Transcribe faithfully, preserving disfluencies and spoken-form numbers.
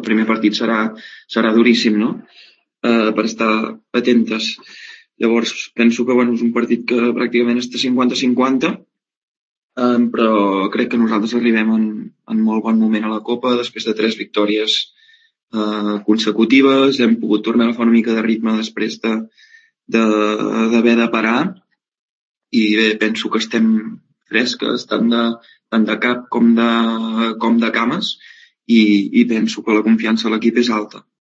primer partit serà, serà duríssim, no? Eh, per estar atentes. Llavors, penso que bueno, és un partit que pràcticament està cinquanta cinquanta, eh, però crec que nosaltres arribem en, en molt bon moment a la Copa, després de tres victòries eh, consecutives, hem pogut tornar a agafar una mica de ritme després de de- d'haver de parar, i bé, penso que estem fresques tant de, tant de cap com de, com de cames, i, i penso que la confiança a l'equip és alta.